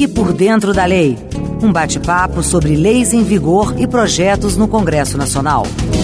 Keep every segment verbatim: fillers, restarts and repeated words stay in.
Fique por dentro da lei. Um bate-papo sobre leis em vigor e projetos no Congresso Nacional.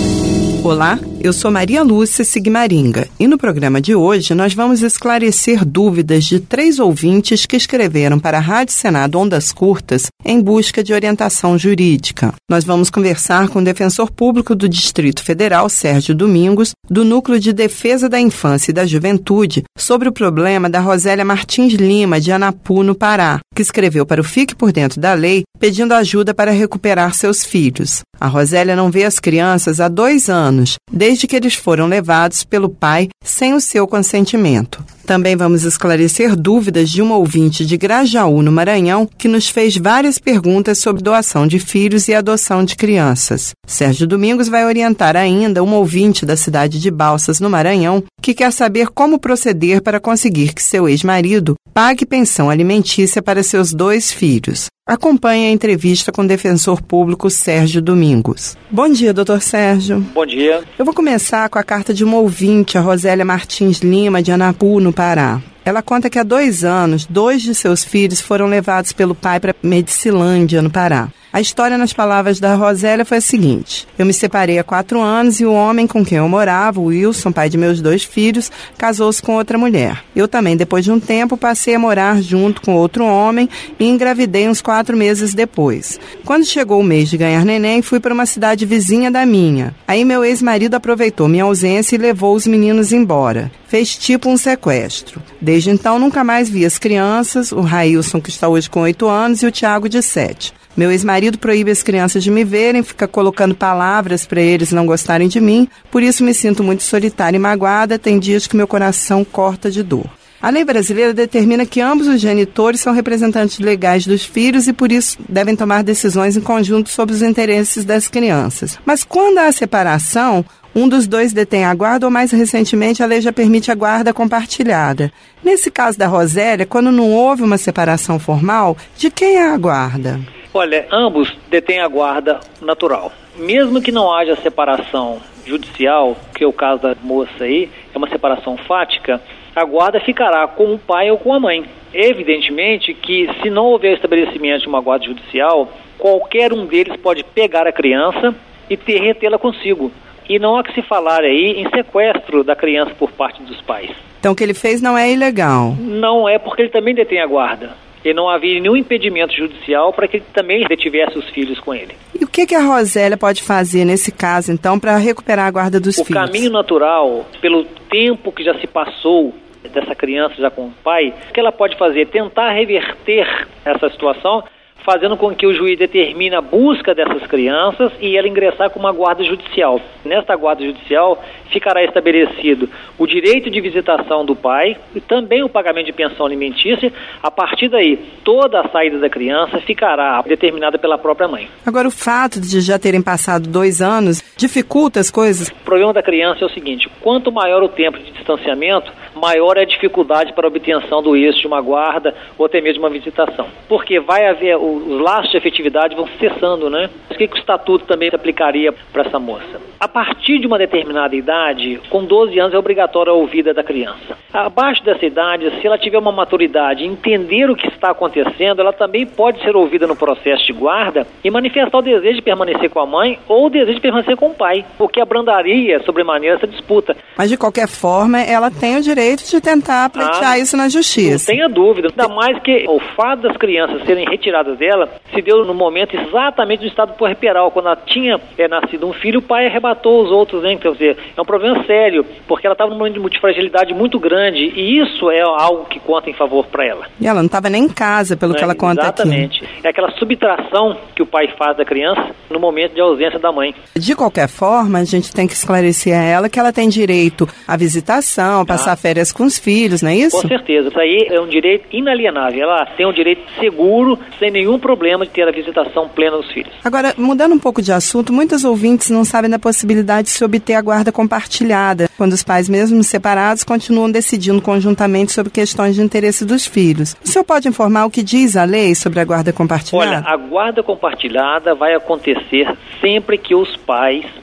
Olá, eu sou Maria Lúcia Sigmaringa e no programa de hoje nós vamos esclarecer dúvidas de três ouvintes que escreveram para a Rádio Senado Ondas Curtas em busca de orientação jurídica. Nós vamos conversar com o defensor público do Distrito Federal, Sérgio Domingos, do Núcleo de Defesa da Infância e da Juventude, sobre o problema da Rosélia Martins Lima, de Anapu, no Pará, que escreveu para o Fique por Dentro da Lei pedindo ajuda para recuperar seus filhos. A Rosélia não vê as crianças há dois anos, desde que eles foram levados pelo pai sem o seu consentimento. Também vamos esclarecer dúvidas de uma ouvinte de Grajaú, no Maranhão, que nos fez várias perguntas sobre doação de filhos e adoção de crianças. Sérgio Domingos vai orientar ainda uma ouvinte da cidade de Balsas, no Maranhão, que quer saber como proceder para conseguir que seu ex-marido pague pensão alimentícia para seus dois filhos. Acompanhe a entrevista com o defensor público Sérgio Domingos. Bom dia, doutor Sérgio. Bom dia. Eu vou começar com a carta de uma ouvinte, a Rosélia Martins Lima, de Anapu, no Pará. Ela conta que há dois anos, dois de seus filhos foram levados pelo pai para Medicilândia, no Pará. A história, nas palavras da Rosélia, foi a seguinte: eu me separei há quatro anos e o homem com quem eu morava, o Wilson, pai de meus dois filhos, casou-se com outra mulher. Eu também, depois de um tempo, passei a morar junto com outro homem e engravidei uns quatro meses depois. Quando chegou o mês de ganhar neném, fui para uma cidade vizinha da minha. Aí meu ex-marido aproveitou minha ausência e levou os meninos embora. Fez tipo um sequestro. Desde então, nunca mais vi as crianças, o Railson, que está hoje com oito anos, e o Tiago, de sete. Meu ex-marido proíbe as crianças de me verem, fica colocando palavras para eles não gostarem de mim, por isso me sinto muito solitária e magoada, tem dias que meu coração corta de dor. A lei brasileira determina que ambos os genitores são representantes legais dos filhos e, por isso, devem tomar decisões em conjunto sobre os interesses das crianças. Mas quando há separação, um dos dois detém a guarda ou, mais recentemente, a lei já permite a guarda compartilhada. Nesse caso da Rosélia, quando não houve uma separação formal, de quem é a guarda? Olha, ambos detêm a guarda natural. Mesmo que não haja separação judicial, que é o caso da moça aí, é uma separação fática, a guarda ficará com o pai ou com a mãe. Evidentemente que, se não houver estabelecimento de uma guarda judicial, qualquer um deles pode pegar a criança e ter, retê-la consigo. E não há que se falar aí em sequestro da criança por parte dos pais. Então o que ele fez não é ilegal? Não é, porque ele também detém a guarda. E não havia nenhum impedimento judicial para que ele também retivesse os filhos com ele. E o que, que a Rosélia pode fazer nesse caso, então, para recuperar a guarda dos o filhos? O caminho natural, pelo tempo que já se passou dessa criança já com o pai, o que ela pode fazer? Tentar reverter essa situação, fazendo com que o juiz determine a busca dessas crianças e ela ingressar com uma guarda judicial. Nesta guarda judicial ficará estabelecido o direito de visitação do pai e também o pagamento de pensão alimentícia. A partir daí, toda a saída da criança ficará determinada pela própria mãe. Agora, o fato de já terem passado dois anos dificulta as coisas? O problema da criança é o seguinte: quanto maior o tempo de distanciamento, maior é a dificuldade para a obtenção do êxito de uma guarda ou até mesmo uma visitação. Porque vai haver, os laços de efetividade vão cessando, né? O que, que o estatuto também se aplicaria para essa moça? A partir de uma determinada idade, com doze anos é obrigatória a ouvida da criança. Abaixo dessa idade, se ela tiver uma maturidade e entender o que está acontecendo, ela também pode ser ouvida no processo de guarda e manifestar o desejo de permanecer com a mãe ou o desejo de permanecer com o pai, o que abrandaria sobremaneira essa disputa. Mas, de qualquer forma, ela tem o direito de tentar pleitear ah, isso na justiça. Não tenha dúvida. Ainda mais que o fato das crianças serem retiradas dela se deu no momento exatamente do estado puerperal. Quando ela tinha é, nascido um filho, o pai arrebatou os outros, né? Quer dizer, é um problema sério, porque ela estava num momento de multifragilidade muito grande e isso é algo que conta em favor para ela. E ela não estava nem em casa, pelo é, que ela conta exatamente. aqui. Exatamente. É aquela subtração que o pai faz da criança no momento de ausência da mãe. De qualquer forma, a gente tem que esclarecer a ela que ela tem direito à visitação, a passar ah. férias com os filhos, não é isso? Com certeza. Isso aí é um direito inalienável. Ela tem um direito seguro, sem nenhum problema de ter a visitação plena dos filhos. Agora, mudando um pouco de assunto, muitos ouvintes não sabem da possibilidade de se obter a guarda compartilhada, quando os pais, mesmo separados, continuam decidindo conjuntamente sobre questões de interesse dos filhos. O senhor pode informar o que diz a lei sobre a guarda compartilhada? Olha, a guarda compartilhada vai acontecer sempre que os pais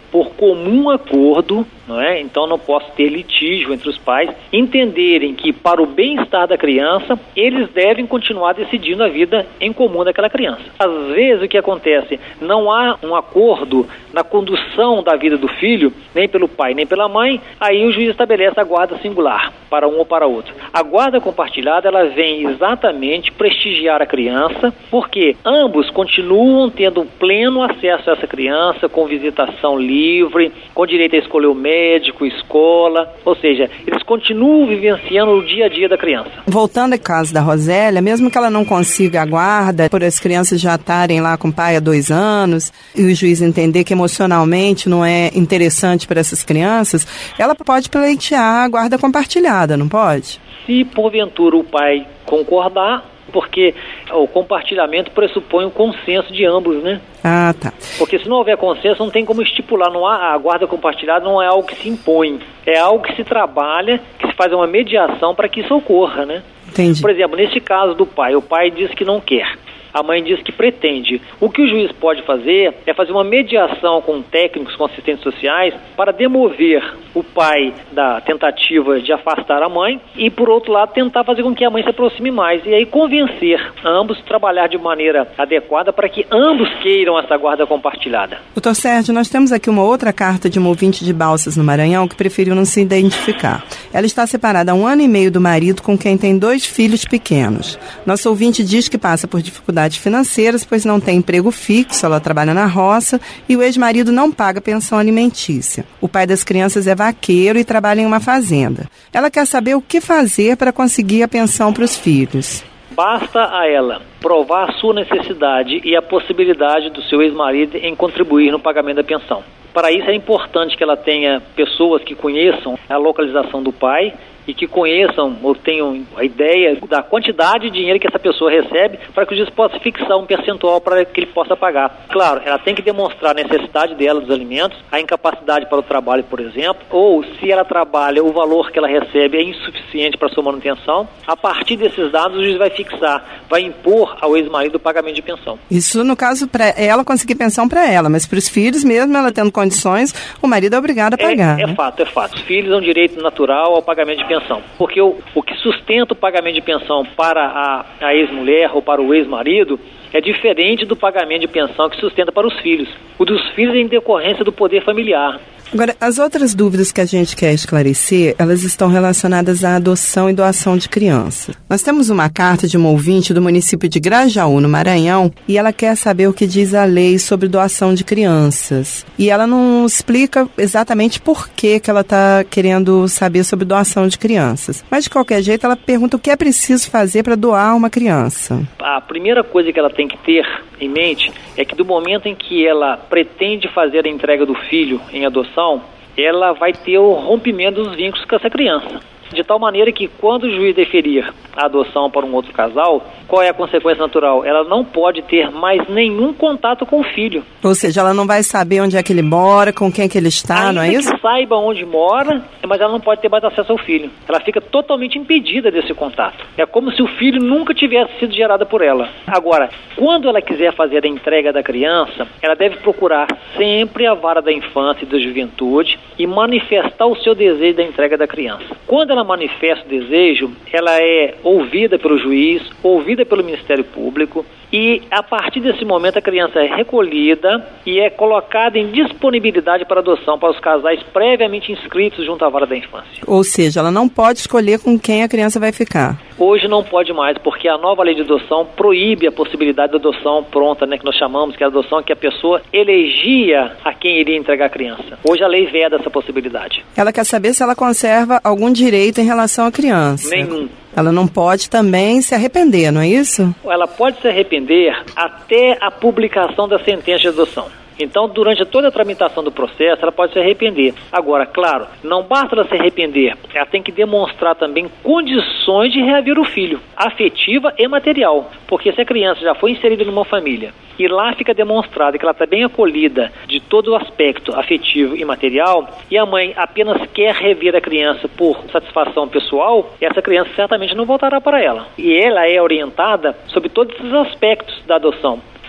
por comum acordo, não é? Então não posso ter litígio entre os pais, entenderem que para o bem-estar da criança, eles devem continuar decidindo a vida em comum daquela criança. Às vezes o que acontece, não há um acordo na condução da vida do filho, nem pelo pai, nem pela mãe, aí o juiz estabelece a guarda singular, para um ou para outro. A guarda compartilhada, ela vem exatamente prestigiar a criança, porque ambos continuam tendo pleno acesso a essa criança, com visitação livre, com direito a escolher o médico, escola, ou seja, eles continuam vivenciando o dia a dia da criança. Voltando ao caso da Rosélia, mesmo que ela não consiga a guarda, por as crianças já estarem lá com o pai há dois anos, e o juiz entender que emocionalmente não é interessante para essas crianças, ela pode pleitear a guarda compartilhada, não pode? Se porventura o pai concordar, porque o compartilhamento pressupõe o consenso de ambos, né? Ah, tá. Porque se não houver consenso, não tem como estipular, não há, a guarda compartilhada não é algo que se impõe, é algo que se trabalha, que se faz uma mediação para que isso ocorra, né? Entendi. Por exemplo, nesse caso do pai, o pai diz que não quer, a mãe diz que pretende. O que o juiz pode fazer é fazer uma mediação com técnicos, com assistentes sociais, para demover o pai da tentativa de afastar a mãe e, por outro lado, tentar fazer com que a mãe se aproxime mais. E aí convencer ambos, trabalhar de maneira adequada para que ambos queiram essa guarda compartilhada. Doutor Sérgio, nós temos aqui uma outra carta de uma ouvinte de Balsas, no Maranhão, que preferiu não se identificar. Ela está separada há um ano e meio do marido, com quem tem dois filhos pequenos. Nosso ouvinte diz que passa por dificuldades financeiras, pois não tem emprego fixo, ela trabalha na roça e o ex-marido não paga pensão alimentícia. O pai das crianças é vaqueiro e trabalha em uma fazenda. Ela quer saber o que fazer para conseguir a pensão para os filhos. Basta a ela provar a sua necessidade e a possibilidade do seu ex-marido em contribuir no pagamento da pensão. Para isso é importante que ela tenha pessoas que conheçam a localização do pai e que conheçam ou tenham a ideia da quantidade de dinheiro que essa pessoa recebe para que o juiz possa fixar um percentual para que ele possa pagar. Claro, ela tem que demonstrar a necessidade dela dos alimentos, a incapacidade para o trabalho, por exemplo, ou se ela trabalha, o valor que ela recebe é insuficiente para sua manutenção. A partir desses dados, o juiz vai fixar, vai impor ao ex-marido o pagamento de pensão. Isso, no caso, para ela conseguir pensão para ela, mas para os filhos, mesmo ela tendo condições, o marido é obrigado a pagar. É, é né? fato, é fato. Os filhos têm um direito natural ao pagamento de pensão. Porque o, o que sustenta o pagamento de pensão para a, a ex-mulher ou para o ex-marido é diferente do pagamento de pensão que sustenta para os filhos. O dos filhos é em decorrência do poder familiar. Agora, as outras dúvidas que a gente quer esclarecer, elas estão relacionadas à adoção e doação de crianças. Nós temos uma carta de uma ouvinte do município de Grajaú, no Maranhão, e ela quer saber o que diz a lei sobre doação de crianças. E ela não explica exatamente por que, que ela está querendo saber sobre doação de crianças. Mas, de qualquer jeito, ela pergunta o que é preciso fazer para doar uma criança. A primeira coisa que ela tem que ter em mente é que do momento em que ela pretende fazer a entrega do filho em adoção, ela vai ter o rompimento dos vínculos com essa criança. De tal maneira que quando o juiz deferir a adoção para um outro casal, qual é a consequência natural? Ela não pode ter mais nenhum contato com o filho. Ou seja, ela não vai saber onde é que ele mora, com quem é que ele está, Ainda não é isso? que saiba onde mora, mas ela não pode ter mais acesso ao filho. Ela fica totalmente impedida desse contato. É como se o filho nunca tivesse sido gerado por ela. Agora, quando ela quiser fazer a entrega da criança, ela deve procurar sempre a vara da infância e da juventude e manifestar o seu desejo da entrega da criança. Quando ela manifesta o desejo, ela é ouvida pelo juiz, ouvida pelo Ministério Público e a partir desse momento a criança é recolhida e é colocada em disponibilidade para adoção para os casais previamente inscritos junto à vara da infância. Ou seja, ela não pode escolher com quem a criança vai ficar. Hoje não pode mais, porque a nova lei de adoção proíbe a possibilidade de adoção pronta, né, que nós chamamos, que é a adoção que a pessoa elegia a quem iria entregar a criança. Hoje a lei veda essa possibilidade. Ela quer saber se ela conserva algum direito em relação à criança. Nenhum. Ela não pode também se arrepender, não é isso? Ela pode se arrepender até a publicação da sentença de adoção. Então, durante toda a tramitação do processo, ela pode se arrepender. Agora, claro, não basta ela se arrepender, ela tem que demonstrar também condições de reaver o filho, afetiva e material. Porque se a criança já foi inserida numa família e lá fica demonstrado que ela está bem acolhida de todo o aspecto afetivo e material, e a mãe apenas quer rever a criança por satisfação pessoal, essa criança certamente não voltará para ela. E ela é orientada sobre todos esses aspectos da adoção.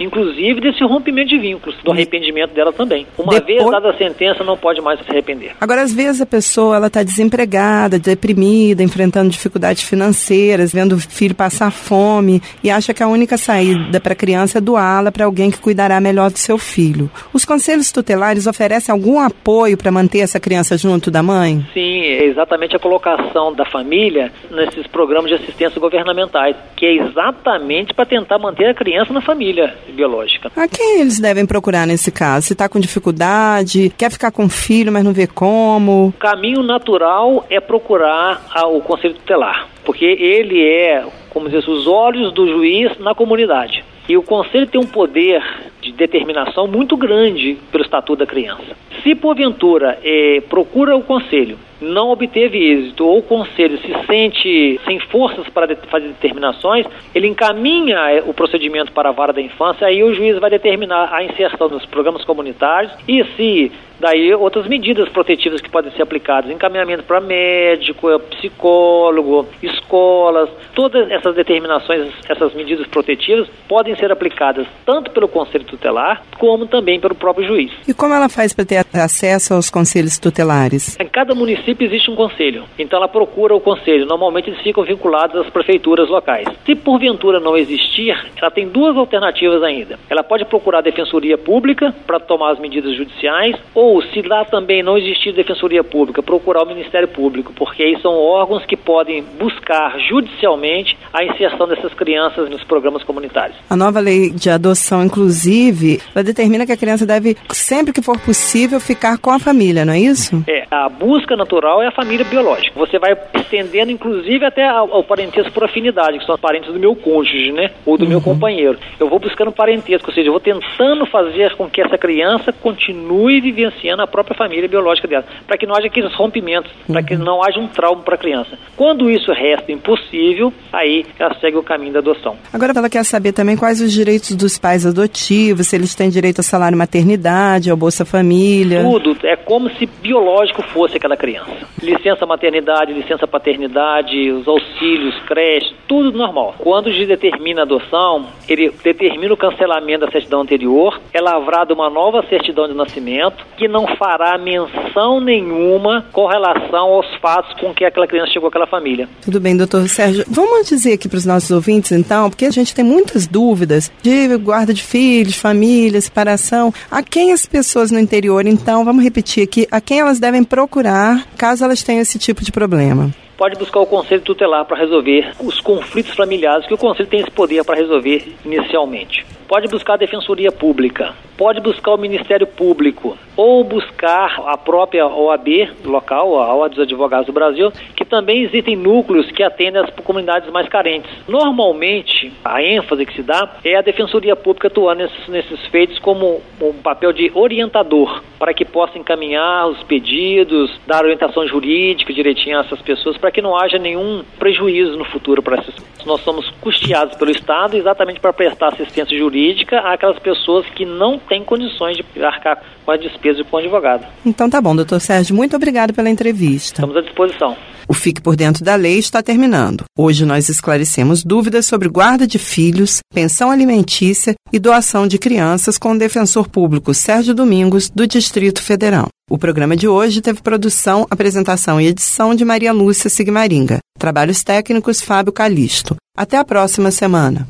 inclusive desse rompimento de vínculos, do arrependimento dela também. Uma Depois... vez dada a sentença, não pode mais se arrepender. Agora, às vezes a pessoa ela está desempregada, deprimida, enfrentando dificuldades financeiras, vendo o filho passar fome e acha que a única saída para a criança é doá-la para alguém que cuidará melhor do seu filho. Os conselhos tutelares oferecem algum apoio para manter essa criança junto da mãe? Sim, é exatamente a colocação da família nesses programas de assistência governamentais, que é exatamente para tentar manter a criança na família biológica. A quem eles devem procurar nesse caso? Se está com dificuldade, quer ficar com o filho, mas não vê como? O caminho natural é procurar o conselho tutelar, porque ele é, como diz, os olhos do juiz na comunidade. E o conselho tem um poder de determinação muito grande pelo estatuto da criança. Se porventura eh, procura o conselho, não obteve êxito, ou o conselho se sente sem forças para de- fazer determinações, ele encaminha eh, o procedimento para a vara da infância, aí o juiz vai determinar a inserção nos programas comunitários e se daí outras medidas protetivas que podem ser aplicadas, encaminhamento para médico, psicólogo, escolas, todas essas determinações, essas medidas protetivas podem ser aplicadas tanto pelo conselho tutelar como também pelo próprio juiz. E como ela faz para ter acesso aos conselhos tutelares? Em cada município existe um conselho, então ela procura o conselho. Normalmente eles ficam vinculados às prefeituras locais. Se porventura não existir, ela tem duas alternativas ainda. Ela pode procurar a defensoria pública para tomar as medidas judiciais, ou se lá também não existir defensoria pública, procurar o Ministério Público, porque aí são órgãos que podem buscar judicialmente a inserção dessas crianças nos programas comunitários. A nova lei de adoção, inclusive, ela determina que a criança deve, sempre que for possível, ficar com a família, não é isso? É, a busca natural é a família biológica. Você vai estendendo, inclusive, até ao, ao parentesco por afinidade, que são os parentes do meu cônjuge, né? Ou do uhum. meu companheiro. Eu vou buscando parentesco, ou seja, eu vou tentando fazer com que essa criança continue vivenciando a própria família biológica dela, para que não haja aqueles rompimentos, uhum. para que não haja um trauma para a criança. Quando isso resta impossível, aí ela segue o caminho da adoção. Agora ela quer saber também quais os direitos dos pais adotivos, se eles têm direito ao salário maternidade, ao Bolsa Família. Tudo, é como se biológico fosse aquela criança. Licença maternidade, licença paternidade, os auxílios, creche, tudo normal. Quando se determina a adoção, ele determina o cancelamento da certidão anterior, é lavrada uma nova certidão de nascimento, que não fará menção nenhuma com relação aos fatos com que aquela criança chegou àquela família. Tudo bem, doutor Sérgio. Vamos dizer aqui para os nossos ouvintes, então, porque a gente tem muitas dúvidas de guarda de filhos, família, separação. A quem as pessoas no interior, então, vamos repetir aqui, a quem elas devem procurar caso elas tenham esse tipo de problema? Pode buscar o conselho tutelar para resolver os conflitos familiares, que o conselho tem esse poder para resolver inicialmente. Pode buscar a defensoria pública, pode buscar o Ministério Público, ou buscar a própria O A B local, a Ordem dos Advogados do Brasil, que também existem núcleos que atendem as comunidades mais carentes. Normalmente, a ênfase que se dá é a defensoria pública atuando nesses, nesses feitos como um papel de orientador, para que possa encaminhar os pedidos, dar orientação jurídica direitinho a essas pessoas, para que não haja nenhum prejuízo no futuro para essas pessoas. Nós somos custeados pelo Estado exatamente para prestar assistência jurídica àquelas pessoas que não têm condições de arcar com as despesas com o advogado. Então tá bom, doutor Sérgio, muito obrigado pela entrevista. Estamos à disposição. O Fique por Dentro da Lei está terminando. Hoje nós esclarecemos dúvidas sobre guarda de filhos, pensão alimentícia e doação de crianças com o defensor público Sérgio Domingos, do Distrito Federal. O programa de hoje teve produção, apresentação e edição de Maria Lúcia Sigmaringa. Trabalhos técnicos Fábio Calisto. Até a próxima semana.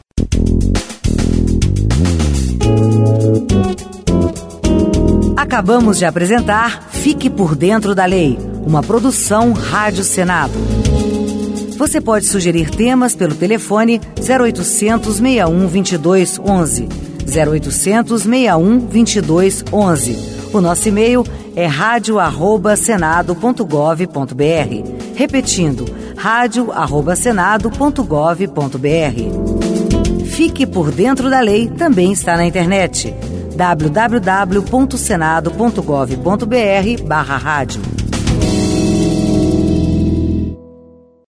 Acabamos de apresentar Fique por Dentro da Lei, uma produção Rádio Senado. Você pode sugerir temas pelo telefone zero oitocentos, seis um, dois dois um um, zero oitocentos, seis um, dois dois um um. O nosso e-mail é rádio arroba senado ponto gov ponto br. Repetindo, rádio arroba senado ponto gov ponto br. Fique por Dentro da Lei também está na internet. w w w ponto senado ponto gov ponto br barra rádio.